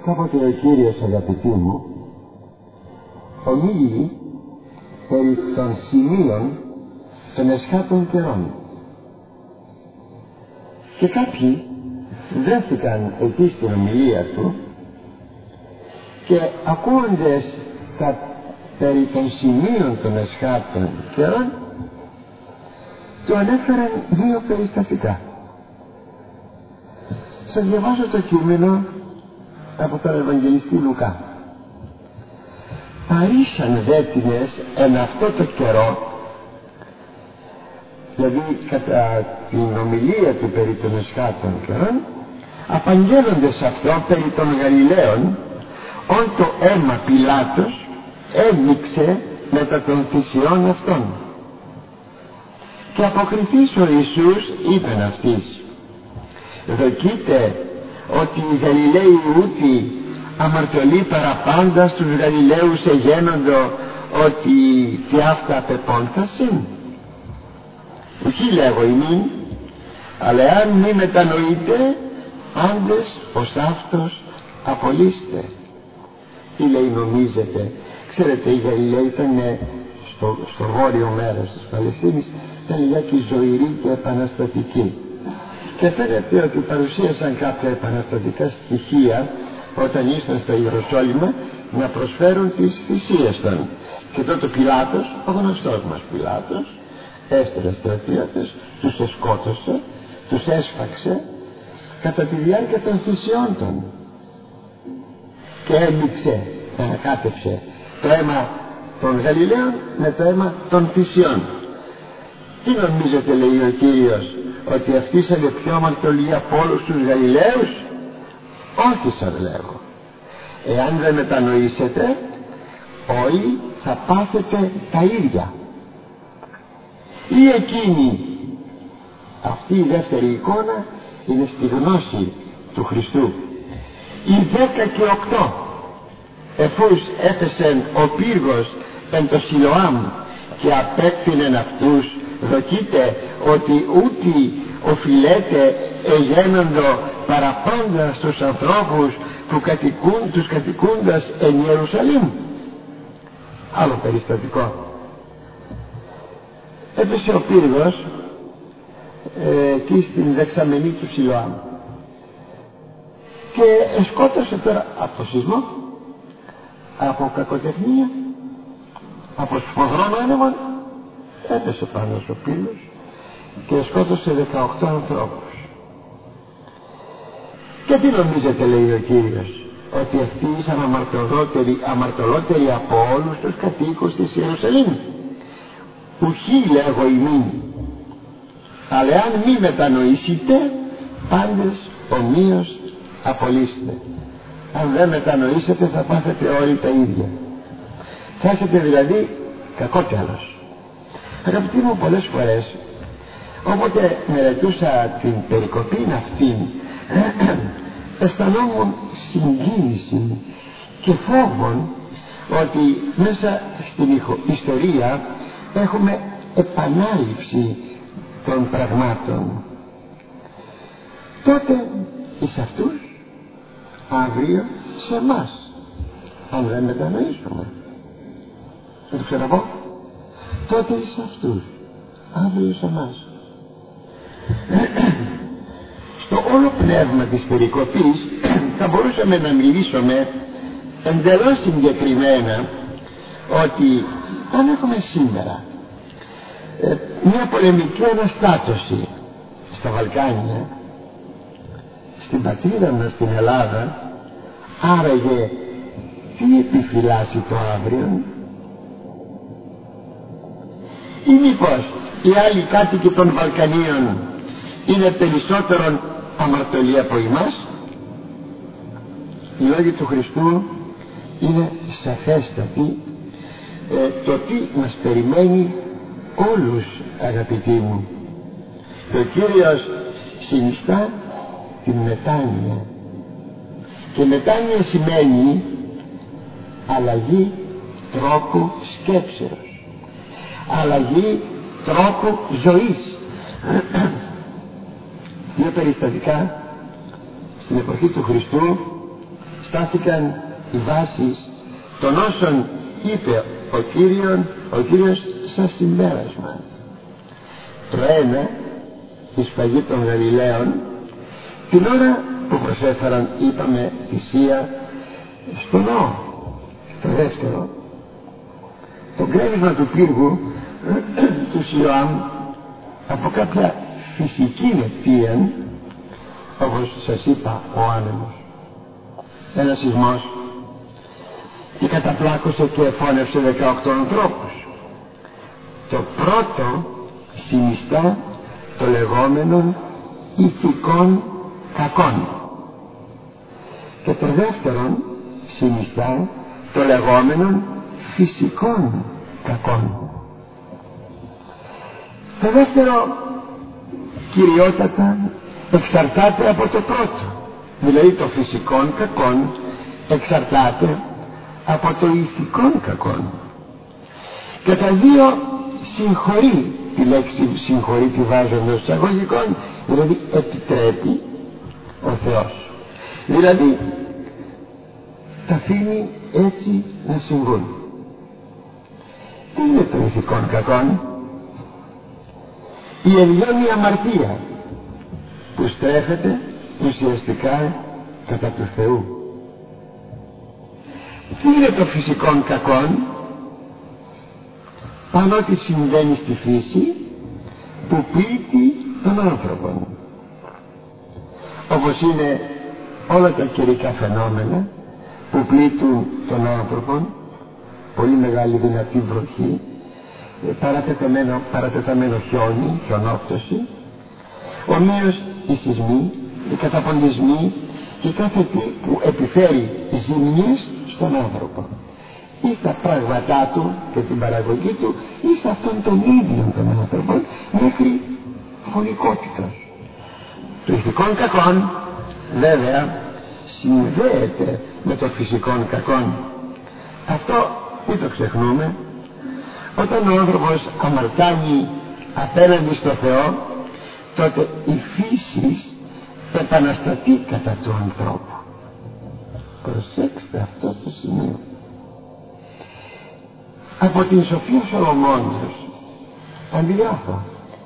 Κάποτε ο Κύριος, αγαπητοί μου, ομίλει περί των σημείων των εσχάτων καιρών, και κάποιοι βρέθηκαν εκεί στην ομιλία του και ακούοντες τα περί των σημείων των εσχάτων καιρών του ανέφεραν δύο περιστατικά. Σας διαβάζω το κείμενο από τον Ευαγγελιστή Λουκά. Παρήσαν δέτινες εν αυτό το καιρό, δηλαδή κατά την ομιλία του περί των εσχάτων καιρών, απαγγέλλοντες αυτό περί των Γαλιλαίων, όλο το αίμα Πιλάτος έμειξε μετά των θυσιών αυτών. Και αποκριθείς ο Ιησούς είπεν αυτής, δοκείτε ότι οι Γαλιλαίοι ούτι αμαρτωλοί παραπάντα στους Γαλιλαίους εγένοντο ότι τι αυτά πεπόνθασιν. Ουχή λέγω ημίν, αλλά αν μη μετανοείτε, πάντες ως αυτός απολύστε. Τι λέει νομίζετε? Ξέρετε, οι Γαλιλαίοι ήταν στο βόρειο μέρος της Παλαιστίνης, ήταν λιγάκι ζωηροί και επαναστατικοί, και φαίνεται ότι παρουσίασαν κάποια επαναστατικά στοιχεία όταν ήσταν στο Ιεροσόλυμα να προσφέρουν τις θυσίες των. Και τότε Πιλάτος, ο γνωστός μας Πιλάτος, έστειλε στρατιώτες, τους εσκότωσε, τους έσφαξε κατά τη διάρκεια των θυσιών των και έμειξε, ανακάτεψε το αίμα των Γαλιλαίων με το αίμα των θυσιών. Τι νομίζετε, λέει ο Κύριος, ότι αυτοί είναι πιο αμαρτωλοί από όλους τους Γαλιλαίους? Όχι, σας λέγω. Εάν δεν μετανοήσετε, όλοι θα πάθετε τα ίδια. Ή εκείνη, αυτή η δεύτερη εικόνα είναι στη γνώση του Χριστού. Οι 10 και 8, εφούς έθεσεν ο πύργος εν το Σιλοάμ και απέκτηνεν αυτούς, δοκείτε ότι ούτι οφειλέται εγένοντο παραπάντα στους ανθρώπους που τους κατοικούντας εν Ιερουσαλήμ. Άλλο περιστατικό. Έπεσε ο πύργος εκεί στην δεξαμενή του Σιλοάμ και σκότωσε τώρα από σεισμό, από κακοτεχνία, από σφοδρών άνεμων, έπεσε πάνω στο πύργος και σκότωσε 18 ανθρώπους. Και τι νομίζετε, λέει ο Κύριος, ότι αυτοί ήσαν αμαρτωλότεροι από όλους τους κατοίκους της Ιερουσαλήμ? Ουχή λέγω ημίν, αλλά αν μη μετανοήσετε, πάντες ομοίως απολύστε. Αν δεν μετανοήσετε, θα πάθετε όλοι τα ίδια. Θα έχετε δηλαδή κακό τέλος. Αγαπητοί μου, πολλές φορές όποτε μελετούσα την περικοπή αυτήν, αισθανόμουν συγκίνηση και φόβον ότι μέσα στην ιστορία έχουμε επανάληψη των πραγμάτων. Τότε εις αυτούς, αύριο σε εμάς, αν δεν μετανοήσουμε. Θα το ξαναπώ. Τότε εις αυτούς, αύριο σε εμάς. Στο όλο πνεύμα της περικοπής θα μπορούσαμε να μιλήσουμε εντελώς συγκεκριμένα ότι αν έχουμε σήμερα μια πολεμική αναστάτωση στα Βαλκάνια, στην πατρίδα μας στην Ελλάδα, άραγε τι επιφυλάσσει το αύριο? Ή μήπως οι άλλοι κάτοικοι των Βαλκανίων είναι περισσότερον αμαρτωλοί από εμάς? Οι λόγοι του Χριστού είναι σαφέστατοι, το τι μας περιμένει όλους, αγαπητοί μου. Και ο Κύριος συνιστά την μετάνοια, και μετάνοια σημαίνει αλλαγή τρόπου σκέψεως, αλλαγή τρόπου ζωής. Δύο περιστατικά στην εποχή του Χριστού στάθηκαν οι βάσεις των όσων είπε ο Κύριος σαν συμπέρασμα. Το ένα, η σφαγή των Γαλιλαίων, την ώρα που προσέφεραν, είπαμε, θυσία στο ναό. Το δεύτερο, το γκρέμισμα του πύργου του Σιλοάμ από κάποια φυσική αιτία, όπως σας είπα, ο άνεμος, ένας σεισμός, και καταπλάκωσε και εφώνευσε 18 ανθρώπους. Το πρώτο συνιστά το λεγόμενο ηθικών κακών, και το δεύτερο συνιστά το λεγόμενο φυσικών κακών. Το δεύτερο κυριότατα εξαρτάται από το πρώτο, δηλαδή το φυσικών κακών εξαρτάται από το ηθικών κακών, και τα δύο συγχωρεί. Τη λέξη συγχωρεί τη βάζω εντός εισαγωγικών, δηλαδή επιτρέπει ο Θεός, δηλαδή τα αφήνει έτσι να συμβούν. Τι είναι το ηθικών κακών? Η ευγένεια αμαρτία που στρέφεται ουσιαστικά κατά του Θεού. Τι είναι το φυσικών κακών? Πάνω ότι συμβαίνει στη φύση που πλήττει τον άνθρωπο, όπως είναι όλα τα καιρικά φαινόμενα που πλήττουν τον άνθρωπο, πολύ μεγάλη δυνατή βροχή, παρατεταμένο χιόνι, χιονόπτωση, ομοίως οι σεισμοί, οι καταποντισμοί και κάθε τι που επιφέρει ζημιές στον άνθρωπο, ή στα πράγματά του και την παραγωγή του, ή σε αυτόν τον ίδιο τον άνθρωπο, μέχρι φωνικότητα. Το ηθικών κακών βέβαια συνδέεται με το φυσικών κακών. Αυτό μην το ξεχνούμε. Όταν ο άνθρωπος αμαρτάνει απέναντι στο Θεό, τότε η φύση επαναστατεί κατά του ανθρώπου. Προσέξτε αυτό το σημείο. Από την Σοφία Σολομόντος αντιγράφω: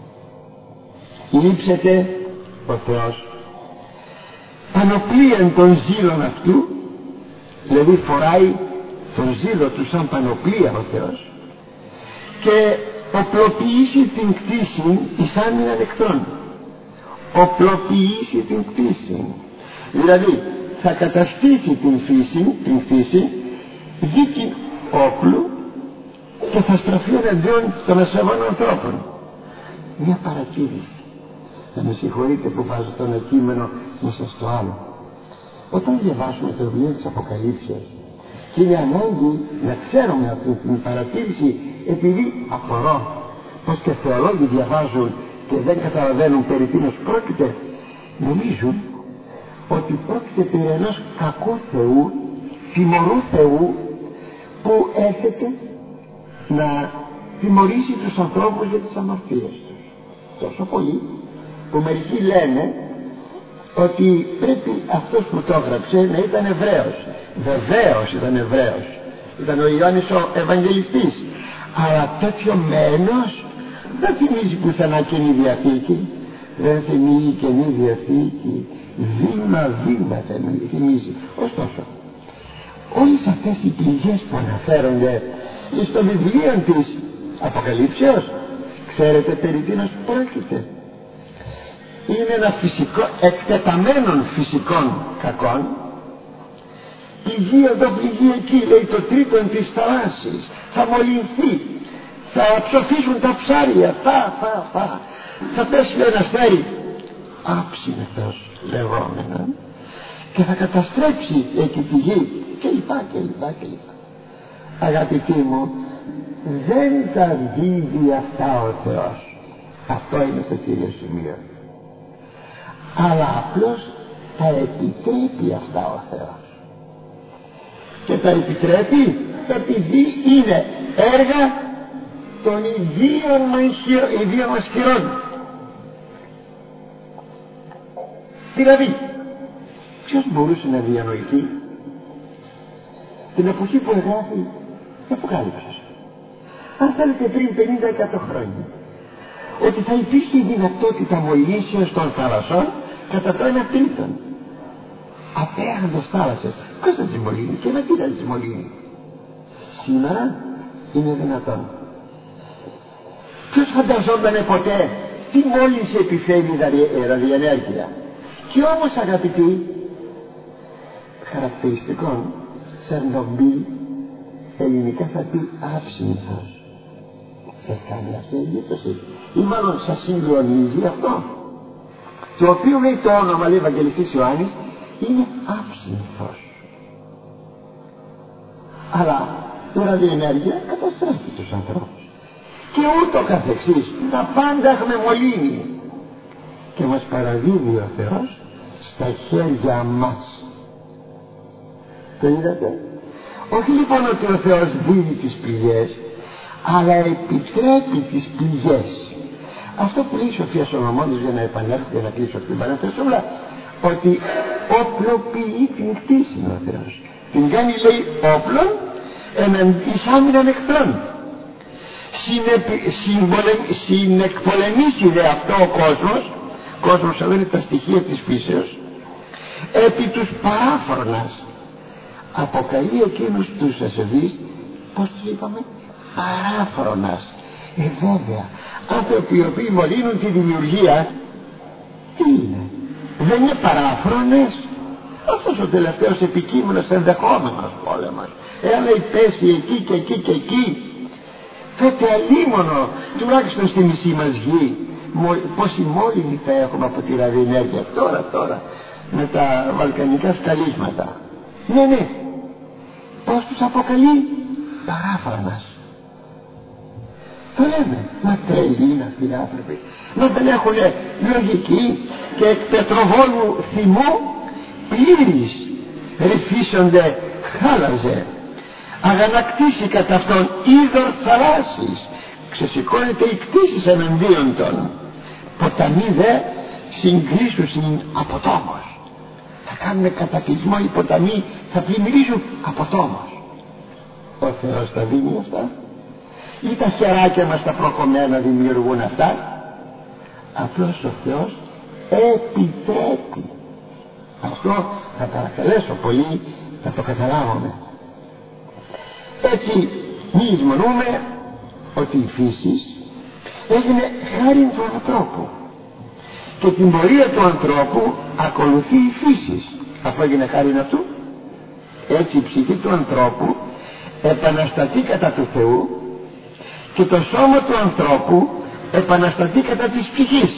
λείψεται ο Θεός πανοπλίαν των ζήλων αυτού, δηλαδή φοράει τον ζήλο του σαν πανοπλία ο Θεός, και οπλοποιήσει την κτήση εις άμυναν εχθρών. Οπλοποιήσει την κτήση, δηλαδή θα καταστήσει την φύση δίκη όπλου και θα στραφεί εναντίον των ασεβών ανθρώπων. Μια παρατήρηση, θα με συγχωρείτε που βάζω το ένα κείμενο μέσα στο άλλο. Όταν διαβάσουμε το βιβλίο της Αποκαλύψεως, και είναι ανάγκη να ξέρουμε αυτή την παρατήρηση, επειδή απορώ πως και θεολόγοι διαβάζουν και δεν καταλαβαίνουν περί τίνος πρόκειται, νομίζουν ότι πρόκειται περί ενός κακού Θεού, τιμωρού Θεού, που έρχεται να τιμωρήσει τους ανθρώπους για τις αμαρτίες τους. Τόσο πολύ που μερικοί λένε ότι πρέπει αυτός που το έγραψε να ήταν Εβραίος. Βεβαίως ήταν Εβραίος, ήταν ο Ιωάννης ο Ευαγγελιστής, αλλά τέτοιο μένος δεν θυμίζει πουθενά Καινή Διαθήκη. Δεν θυμίζει Καινή Διαθήκη, βήμα θυμίζει. Ωστόσο, όλες αυτές οι πληγές που αναφέρονται στο βιβλίο της Αποκαλύψεως, ξέρετε περί τίνος πρόκειται? Είναι ένα φυσικό, εκτεταμένων φυσικών κακών. Πληγή εδώ, πληγή εκεί, λέει το τρίτον της θαλάσσης, θα μολυνθεί, θα ψοφήσουν τα ψάρια, θα πέσει ένα αστέρι άψινεθος λεγόμενα, και θα καταστρέψει εκεί τη γη, κλπ. Αγαπητοί μου, δεν τα δίδει αυτά ο Θεός, αυτό είναι το κύριο σημείο, αλλά απλώς τα επιτρέπει αυτά ο Θεός. Και τα επιτρέπει επειδή είναι έργα των ιδίων μας χειρών. Δηλαδή, ποιος μπορούσε να διανοηθεί την εποχή που εγγράφει η Αποκάλυψη, αν θέλετε πριν 50-100 χρόνια, ότι θα υπήρχε η δυνατότητα μολύσεως των θαλασσών κατά το 1/3. Απέραντες θάλασσες. Ποιος θα τις μολύνει και με τι θα τις μολύνει? Σήμερα είναι δυνατόν. Ποιος φανταζόταν ποτέ τι μόλυνση επιφέρει η ραδιενέργεια? Και όμως, αγαπητοί, χαρακτηριστικό Τσερνομπίλ ελληνικά θα πει άψυνθος. Σας κάνει αυτή η εντύπωση ή μάλλον σας συγκλονίζει αυτό? Το οποίο λέει το όνομα, λέει Ευαγγελιστής Ιωάννης, είναι άψυνθος. Αλλά η ραδιενέργεια καταστρέφει τους ανθρώπους και ούτω καθεξής. Τα πάντα έχουμε μολύνει και μας παραδίδει ο Θεός στα χέρια μας. Το είδατε? Όχι λοιπόν ότι ο Θεός δίνει τις πληγές, αλλά επιτρέπει τις πληγές. Αυτό που λέει η Σοφία Σολομώντος, για να επανέλθω και να κλείσω αυτή την παρένθεση, ότι όπλοποιεί την κτήση ο Θεός. Την κάνει, λέει, όπλων εις άμυναν εχθρών. Συνεκπολεμήσει δε αυτό ο κόσμος εδώ είναι τα στοιχεία της φύσεως, επί τους παράφρονας. Αποκαλεί εκείνους τους ασεβείς, πώς τους είπαμε, παράφρονας. Βέβαια, άνθρωποι οι οποίοι μολύνουν τη δημιουργία, τι είναι? Δεν είναι παράφρονες? Αυτός ο τελευταίος επικείμενος ενδεχόμενος πόλεμος, εάν λέει πέσει εκεί και εκεί και εκεί, τότε αλίμονο τουλάχιστον στη μισή μας γη πόση μόλυνη θα έχουμε από τη ραδιενέργεια τώρα με τα βαλκανικά σκαλίσματα. Ναι, πως τους αποκαλεί? Παράφρονας. Το λέμε, μα τρελοί είναι αυτοί οι άνθρωποι, μα δεν έχουν λογική και εκ πετροβόλου θυμού πλήρης ρυφίσονται χάλαζε, αγανακτήσει κατά αυτόν είδωρ θαλάσσης, ξεσηκώνεται η κτήσης εναντίον των ποταμοί δε συγκρίσουσιν από τόμος. Θα κάνουν κατακλυσμό οι ποταμοί, θα πλημμυρίζουν από τόμος. Ο Θεός τα δίνει αυτά ή τα χεράκια μας τα προκομμένα δημιουργούν αυτά? Απλώς ο Θεός επιτρέπει. Αυτό θα παρακαλέσω πολύ να το καταλάβουμε. Έτσι μη λησμονούμε ότι η φύση έγινε χάριν του ανθρώπου και την πορεία του ανθρώπου ακολουθεί η φύση. Αυτό έγινε χάριν αυτού. Έτσι η ψυχή του ανθρώπου επαναστατεί κατά του Θεού και το σώμα του ανθρώπου επαναστατεί κατά της ψυχής,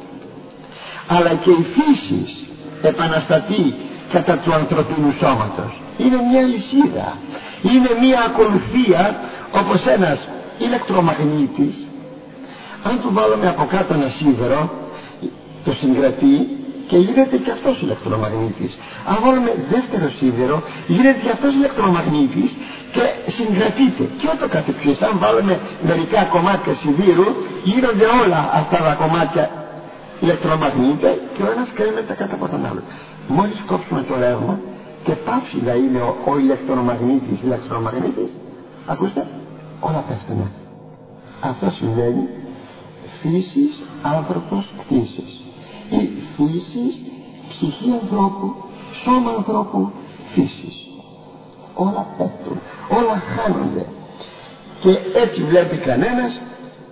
αλλά και η φύση επαναστατεί κατά του ανθρωπίνου σώματος. Είναι μια λυσίδα, είναι μια ακολουθία, όπως ένας ηλεκτρομαγνήτης, αν του βάλουμε από κάτω ένα σίδερο, το συγκρατεί και γίνεται και αυτός ηλεκτρομαγνήτης. Αν βάλουμε δεύτερο σίδερο, γίνεται και αυτός ηλεκτρομαγνήτης και συγκρατείται. Και ό,τι καθεξής. Αν βάλουμε μερικά κομμάτια σιδήρου, γίνονται όλα αυτά τα κομμάτια ηλεκτρομαγνήτια και ο ένας κρέμεται κάτω από τον άλλο. Μόλις κόψουμε το ρεύμα και πάψει να είναι ο ηλεκτρομαγνήτης, ακούστε, όλα πέφτουνε. Αυτό συμβαίνει φύσης, άνθρωπος, κτήσης. Η φύσης, ψυχή ανθρώπου, σώμα ανθρώπου, φύσης. Όλα πέφτουν, όλα χάνονται. Και έτσι βλέπει κανένας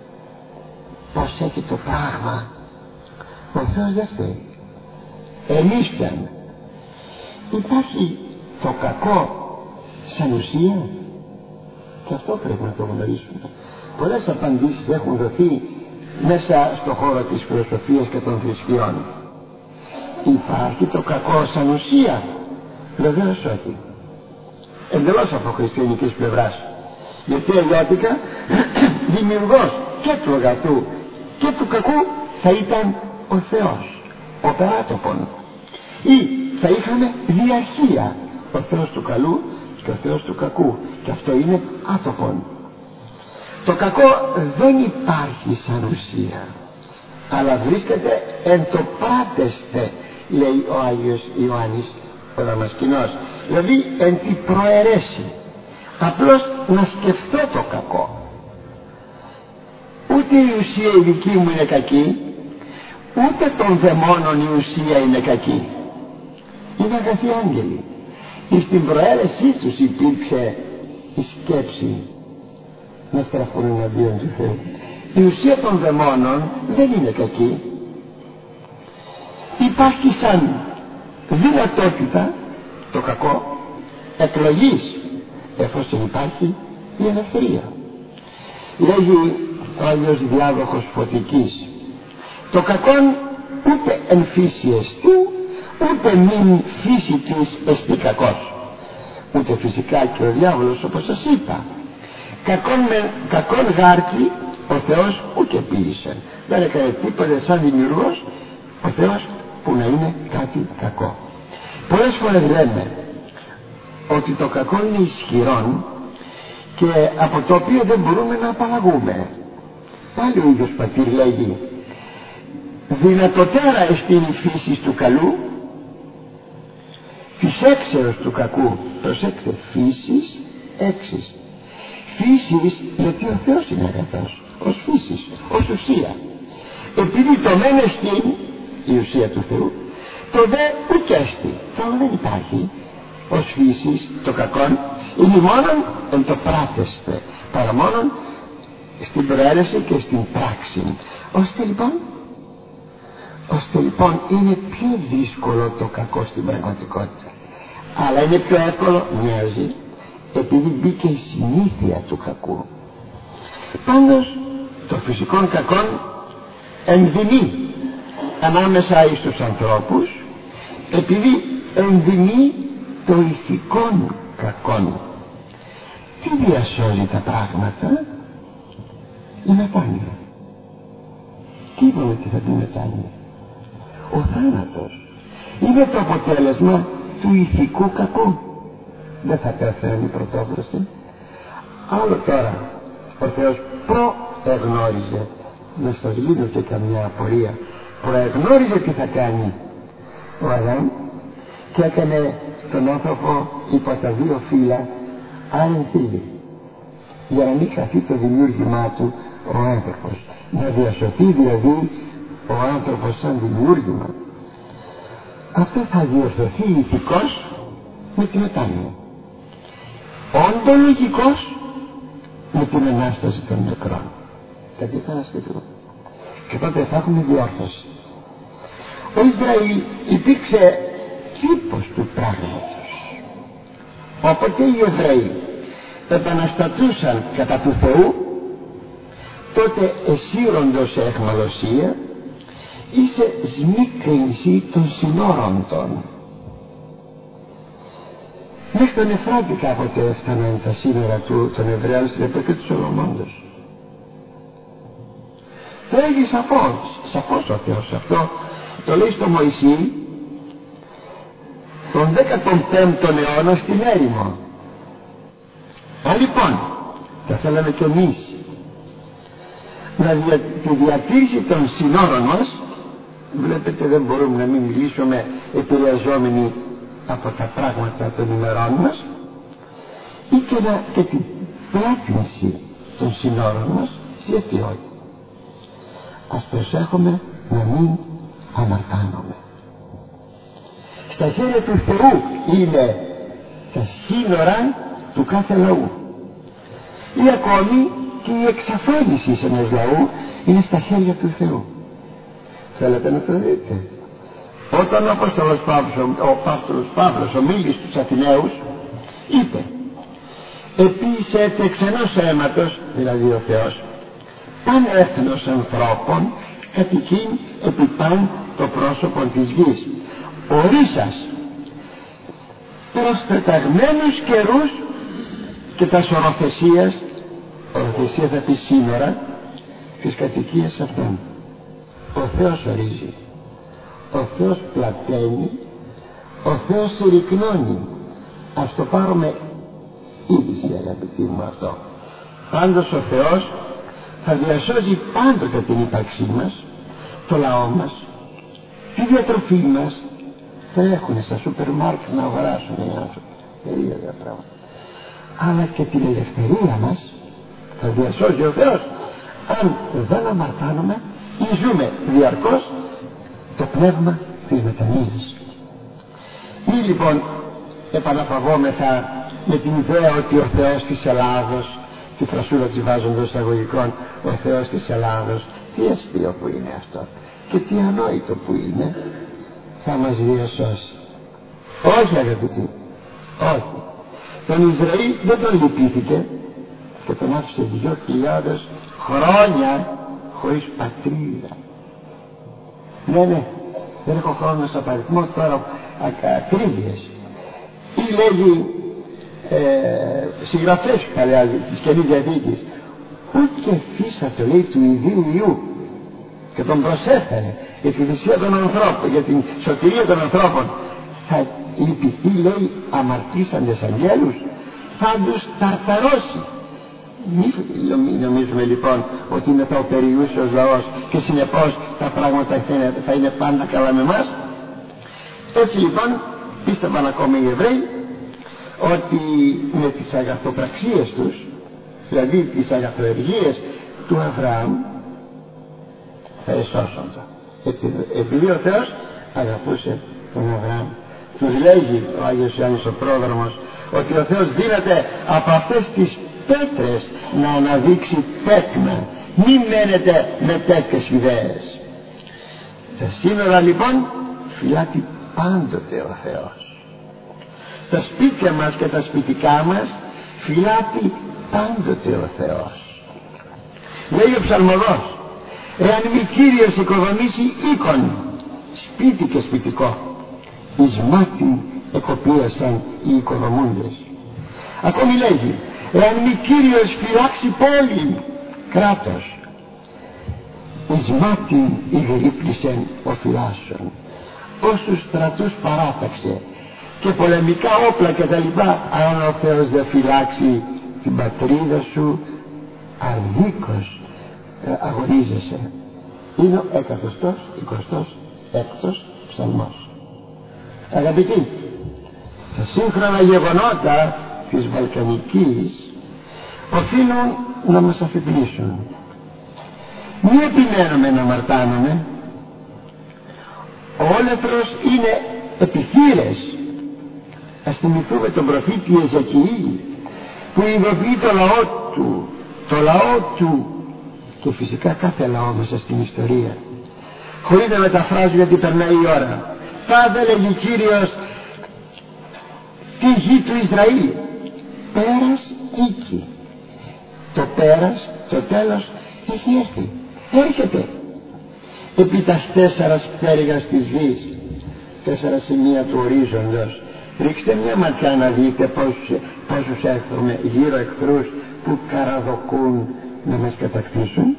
πως έχει το πράγμα. Ο Θεός δεν φταίει. Εμείς φταίμε. Υπάρχει το κακό σαν ουσία, και αυτό πρέπει να το γνωρίσουμε. Πολλές απαντήσεις έχουν δοθεί μέσα στο χώρο της φιλοσοφίας και των θρησκειών. Υπάρχει το κακό σαν ουσία? Βεβαίως όχι. Εντελώς από χριστιανικής πλευράς. Γιατί αλλιώτικα δημιουργός και του αγαθού και του κακού θα ήταν ο Θεός, ο περάτοπον. Ή θα είχαμε διαρχία, ο Θεός του καλού και ο Θεός του κακού, και αυτό είναι άτοπον. Το κακό δεν υπάρχει σαν ουσία, αλλά βρίσκεται εν το πράτεσθε, λέει ο Άγιος Ιωάννης, ο Δαμασκηνός, δηλαδή εν τη προαιρέσει, απλώς να σκεφτώ το κακό. Ούτε η ουσία η δική μου είναι κακή, ούτε των δαιμόνων η ουσία είναι κακή. Είναι αγαθοί άγγελοι. Στην προαίρεσή τους υπήρξε η σκέψη να στραφούν εναντίον του Θεού. Η ουσία των δαιμόνων δεν είναι κακή. Υπάρχει σαν δυνατότητα το κακό εκλογής, εφόσον υπάρχει η ελευθερία. Λέγει ο Άγιος Διάδοχος Φωτικής, το κακόν ούτε εν φύση εστί, ούτε μην φύση της εστί κακός. Ούτε φυσικά και ο διάβολος, όπως σας είπα, κακόν γάρκι ο Θεός ούτε ποιήσε. Δεν έκανε τίποτε σαν δημιουργός ο Θεός που να είναι κάτι κακό. Πολλές φορές λέμε ότι το κακό είναι ισχυρόν και από το οποίο δεν μπορούμε να απαλλαγούμε. Πάλι ο ίδιος πατήρ λέγει, δυνατοτέρα εστίν η φύση του καλού, της έξεως του κακού. Προσέξτε, φύσης, έξης. Φύσης γιατί ο Θεός είναι αγαθός, ως φύσης, ως ουσία. Επειδή το μεν εστίν η ουσία του Θεού, το δε ουκέστη, το άλλο δεν υπάρχει. Ως φύσης το κακόν είναι μόνον εν το πράτεστε, παρά μόνον στην προαίρεση και στην πράξη. Ώστε λοιπόν είναι πιο δύσκολο το κακό στην πραγματικότητα, αλλά είναι πιο εύκολο, μοιάζει, επειδή μπήκε η συνήθεια του κακού. Πάντως το φυσικό κακό ενδυμεί ανάμεσα στους ανθρώπους, επειδή ενδυμεί το ηθικό κακό. Τι διασώζει τα πράγματα? Η μετάνοια. Τι είπαμε τι θα πει μετάνοια? Ο θάνατος είναι το αποτέλεσμα του ηθικού κακού. Δεν θα πέθανε η πρωτόφραση. Άλλο τώρα ο Θεός προεγνώριζε, να σας λύνω και καμιά απορία, προεγνώριζε τι θα κάνει ο Αδάμ και έκανε τον άνθρωπο υπό τα δύο φύλλα άρενθήλη, για να μην χαθεί το δημιούργημά του ο άνθρωπος, να διασωθεί δηλαδή ο άνθρωπος σαν δημιούργημα. Αυτό θα διορθωθεί ηθικός με τη μετάνοια, οντολογικός με την Ανάσταση των νεκρών. Και τότε θα έχουμε διόρθωση. Ο Ισραήλ υπήρξε κήπος του πράγματος. Όποτε οι Εβραίοι επαναστατούσαν κατά του Θεού, τότε εσύροντος σε αιχμαλωσία ή σε σμίκρινση των συνόρων των. Μέχρι τον Εφράτη κάποτε έφταναν τα σύνορα των Εβραίων στην εποχή του Σολομώντος. Το έλεγε σαφώς ο Θεός αυτό. Το λέει στο Μωυσή τον 15ο αιώνα στην έρημο. Αν λοιπόν θα θέλαμε κι εμείς τη διατήρηση των συνόρων μας, βλέπετε δεν μπορούμε να μην μιλήσουμε επηρεαζόμενοι από τα πράγματα των ημερών μας, ή και την πλάτυνση των συνόρων μας, γιατί όχι. Ας προσέχουμε να μην αμαρτάνουμε. Στα χέρια του Θεού είναι τα σύνορα του κάθε λαού, ή ακόμη και η εξαφάνιση ενός λαού είναι στα χέρια του Θεού. Θέλετε να το δείτε? Όταν ο Απόστολος Παύλος ομίλησε στους Αθηναίους, είπε, επίσης εξ ενός αίματος, δηλαδή ο Θεός, παν έθνος ανθρώπων κατοικήν επί παν το πρόσωπο της γης, ορίσας προς τεταγμένους καιρούς και τα οροφεσίας, οροφεσία θα πει σύνορα της κατοικίας αυτών. Ο Θεός ορίζει, ο Θεός πλαταίνει, ο Θεός συρρυκνώνει. Ας το πάρουμε είδηση, αγαπητοί μου, αυτό. Πάντως ο Θεός θα διασώζει πάντοτε την ύπαρξή μας, το λαό μας, τη διατροφή μας, τρέχουν στα σούπερ μάρκετ να αγοράσουν οι άνθρωποι, περίεργα πράγματα. Αλλά και την ελευθερία μας θα διασώζει ο Θεός αν δεν αμαρτάνουμε ή ζούμε διαρκώς το πνεύμα της μετανοίας. Μη λοιπόν επαναπαυόμεθα με την ιδέα ότι ο Θεός της Ελλάδος, τη φρασούλα της βάζοντας εισαγωγικών, ο Θεός της Ελλάδος, τι αστείο που είναι αυτό και τι ανόητο που είναι, θα μας διασώσει. Όχι αγαπητοί, όχι. Τον Ισραήλ δεν τον λυπήθηκε και τον άφησε 2.000 χρόνια χωρίς πατρίδα. Ναι, δεν έχω χρόνο να απαριθμώ τώρα ακρίβειες. Ή λέγει συγγραφές της Καινής Διαθήκης, ούτε φύσατο λέει του ιδίου Ιού και τον προσέφερε για τη θυσία των ανθρώπων, για την σωτηρία των ανθρώπων. Θα λυπηθεί λέει αμαρτήσαντες αγγέλους, θα τους ταρταρώσει. Μην νομίζουμε λοιπόν ότι είναι ο περιούσιος λαός και συνεπώς τα πράγματα θα είναι πάντα καλά με εμάς. Έτσι λοιπόν πίστευαν ακόμα οι Εβραίοι ότι με τις αγαθοπραξίες τους, δηλαδή τις αγαθοεργίες του Αβραάμ, θα εσώσονται. Επειδή ο Θεός αγαπούσε τον Αβραάμ. Τους λέγει ο Άγιος Ιωάννης ο Πρόδρομος ότι ο Θεός δύναται από αυτές τις πέτρες να αναδείξει τέκνα. Μη μένετε με τέτοιες ιδέες. Τα σύνορα λοιπόν φυλάτει πάντοτε ο Θεός. Τα σπίτια μας και τα σπιτικά μας φυλάτει πάντοτε ο Θεός. Λέει ο ψαλμοδός, εάν μη Κύριος οικοδομήσει οίκον, σπίτι και σπιτικό, εις μάτι εκοπίασαν οι οικοδομούντες. Ακόμη λέγει, εάν μη Κύριος φυλάξει πόλη, κράτος, εις μάτι ηγρύπλησεν ο φυλάσσον. Όσους στρατούς παράταξε και πολεμικά όπλα και τα λοιπά, αν ο Θεός δεν φυλάξει την πατρίδα σου, αδίκως αγωνίζεσαι. Είναι ο 126ος ψαλμός. Αγαπητοί, τα σύγχρονα γεγονότα της Βαλκανικής οφείλουν να μας αφυπνίσουν. Μη επιμένουμε να αμαρτάνουμε. Ο όλεθρος είναι επιθύρες. Ας θυμηθούμε τον προφήτη Εζεκιήλ που ειδοποιεί το λαό του και φυσικά κάθε λαό μέσα στην ιστορία, χωρίς να μεταφράζω γιατί περνάει η ώρα. Τάδε λέγει Κύριος τη γη του Ισραήλ, πέρας οίκη. Το πέρας, το τέλος έχει έρθει, έρχεται. Επί τας 4 πτέρυγας της γης, 4 σημεία του ορίζοντος, ρίξτε μια ματιά να δείτε πόσους έχουμε γύρω εχθρούς που καραδοκούν να μας κατακτήσουν.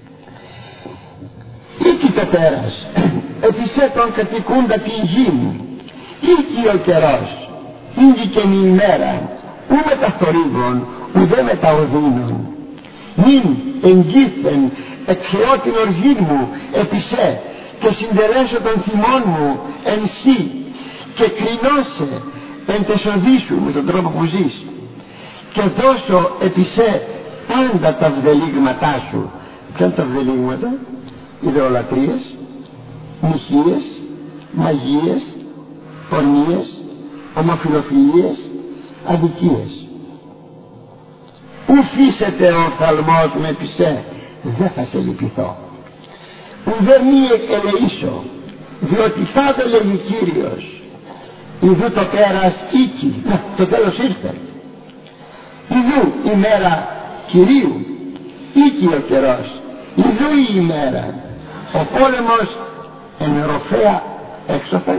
Οίκη το πέρας, εφισέ τον κατοικούντα την γη μου, οίκη ο καιρός, ήγηκε η ημέρα, ου με τα θορύβων, ουδέ με τα οδύνων. Μην εγγύθεν εκχαιώ την οργή μου επισέ και συντελέσω τον θυμών μου εν σύ και κρινώσαι εν τεσοδίσου με τον τρόπο που ζεις και δώσω επισέ πάντα τα βδελίγματά σου. Ποια είναι τα βδελίγματα? Ιδεολατρίες, μοιχείες, μαγείες, πορνίες, ομοφιλοφιλίες, αδικίες. Ου φύσεται ο οφθαλμός με επισέ, δεν θα σε λυπηθώ. Ουδέ μη ελεήσω, διότι τάδε λέγει Κύριος, ιδού το πέρας οίκη. Το τέλος ήρθε. Ιδού η μέρα Κυρίου, οίκη ο καιρός, ιδού η ημέρα. Ο πόλεμος εν ροφέα έξωθεν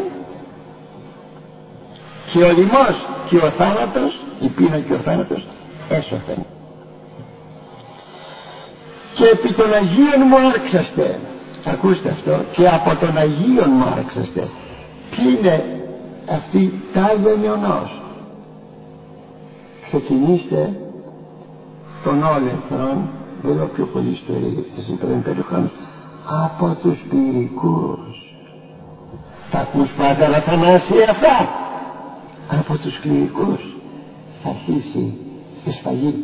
και ο λιμός και ο θάνατος, η πείνα και ο θάνατος έσωθεν. Και επί των Αγίων μου άρξαστε, ακούστε αυτό, και από των Αγίων μου άρξαστε. Ποιοι είναι αυτοί? Τάγιο νεονός. Ξεκινήστε των όλεθρων, δεν λέω πιο πολύ ιστορία, δεν περιοχάνουν, από τους πυρικούς. Θα ακούς, Πάτερ Αθανάση, αυτά? Από τους κληρικούς θα αρχίσει η σφαγή.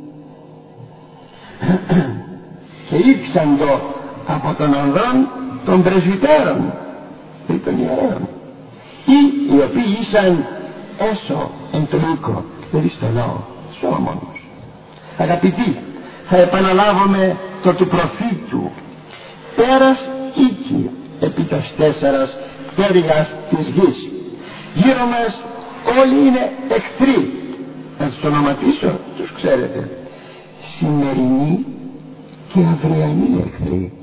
Και ήρξαντο από τον ανδρών των πρεσβυτέρων ή των ιερέων, ή οι οποίοι ήσαν έσω εν το οίκο, δηλαδή στο λαό, Σολομόνος. Αγαπητοί, θα επαναλάβουμε το του προφήτου: πέρας οίκη επί τας 4 πτέρυγας της γης. Γύρω μας όλοι είναι εχθροί. Να τους ονοματίσω, τους ξέρετε: σημερινοί και αυριανοί εχθροί.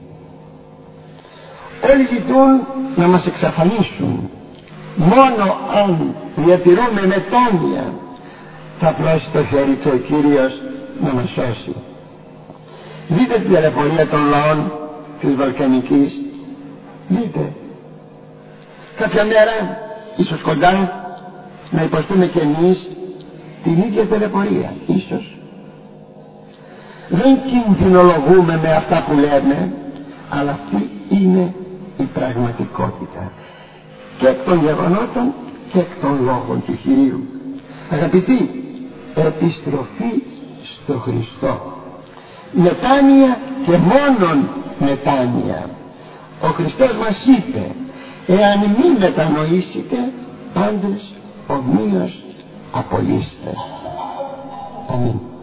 Όλοι ζητούν να μας εξαφανίσουν. Μόνο αν διατηρούμε μετάνοια θα πλώσει το χέρι του ο Κύριος να μας σώσει. Δείτε την ταλαιπωρία των λαών της Βαλκανικής. Δείτε. Κάποια μέρα, ίσως κοντά, να υποστούμε κι εμείς την ίδια ταλαιπωρία. Ίσως. Δεν κινδυνολογούμε με αυτά που λέμε, αλλά αυτή είναι η πραγματικότητα και εκ των γεγονότων και εκ των λόγων του Κυρίου. Αγαπητοί, επιστροφή στο Χριστό, μετάνοια και μόνον μετάνοια. Ο Χριστός μας είπε: εάν μη μετανοήσετε, πάντες ομοίως απολύστε. Αμήν.